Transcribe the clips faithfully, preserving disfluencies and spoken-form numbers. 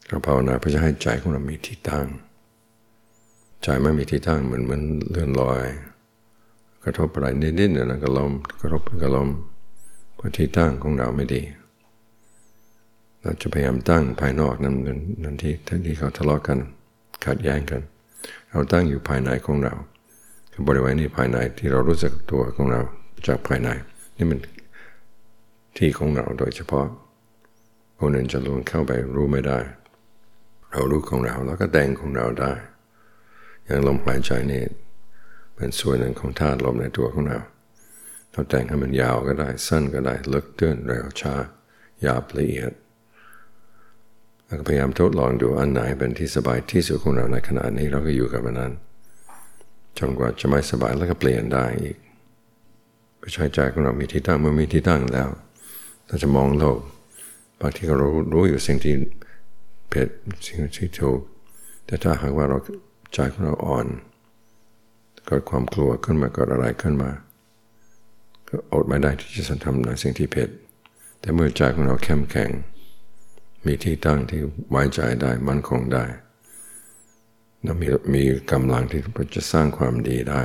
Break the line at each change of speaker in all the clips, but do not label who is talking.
เราภาวนาเพื่อจะให้ใจของเรามีที่ตั้งใจไม่มีที่ตั้งเหมือนเหมือนเลื่อนลอยกระทบอะไรนิดๆเนี่ยนะก็ล้มกระทบก็ล้มเพราะที่ตั้งของเราไม่ดีเราจะพยายามตั้งภายนอกนั่นนั่นที่ทั้งที่เขาทะเลาะกันขัดแย้งกันเราตั้งอยู่ภายในของเราคือบริเวณนี้ภายในที่เรารู้สึกตัวของเราจากภายในนี่มันที่ของเราโดยเฉพาะคนอื่นจะลงเข้าไปรู้ไม่ได้เรารู้ของเราแล้วก็แต่งของเราได้อย่างลมหายใจนี่เป็นส่วนหนึ่งของธาตุลมในตัวของเราเราแต่งให้มันยาวก็ได้สั้นก็ได้ลึกตื้นเร็วช้าหยาบละเอียดแล้วก็พยายามทดลองดูอันไหนเป็นที่สบายที่สุดของเราในขณะนี้เราก็อยู่กับมันนั้นจนกว่าจะไม่สบายแล้วก็เปลี่ยนได้อีกไปใช้ใจของเรามีที่ตั้งเมื่อมีที่ตั้งแล้วเราจะมองโลกบางทีเรารู้อยู่สิ่งที่ผิดสิ่งที่ถูกแต่ถ้าหากว่าเราใจของเราอ่อนเกิดความกลัวขึ้นมาเกิดอะไรขึ้นมาก็อดไม่ได้ที่จะทำในสิ่งที่ผิดแต่เมื่อใจของเราเข้มแข็งมีที่ตั้งที่ไว้ใจได้มั่นคงได้และมีมีกำลังที่จะสร้างความดีได้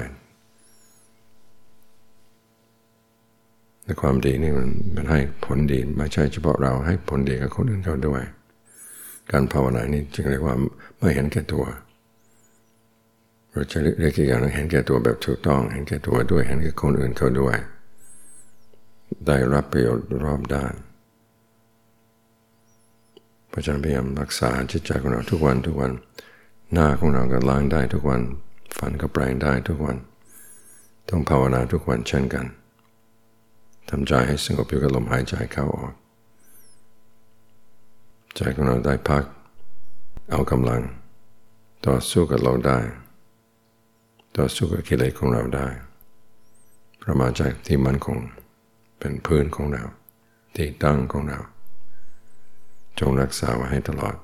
และความดีนี่มันมันให้ผลดีไม่ใช่เฉพาะเราให้ผลดีกับคนอื่นเขาด้วยการภาวนานี่จึงเรียกว่าไม่เห็นแก่ตัวเราจะเรียกอีกอย่างนึงเห็นแก่ตัวแบบถูกต้องเห็นแก่ตัวด้วยเห็นแก่คนอื่นเขาด้วยได้รับประโยชน์รอบด้านเพราะฉะนั้นพยายามรักษาจิตใจของเราทุกวันทุกวันหน้าของเราก็ล้างได้ทุกวันฟันก็แปรงได้ทุกวันต้องภาวนาทุกวันเช่นกันทำใจให้สงบอยู่กับลมหายใจเข้าออกใจของเราได้พักเอากำลังต่อสู้กับเราได้ต่อสู้กับกิเลสของเราได้ประมาณใจที่มั่นคงเป็นพื้นของเราที่ตั้งของเราจงรักษาไว้ให้ตลอด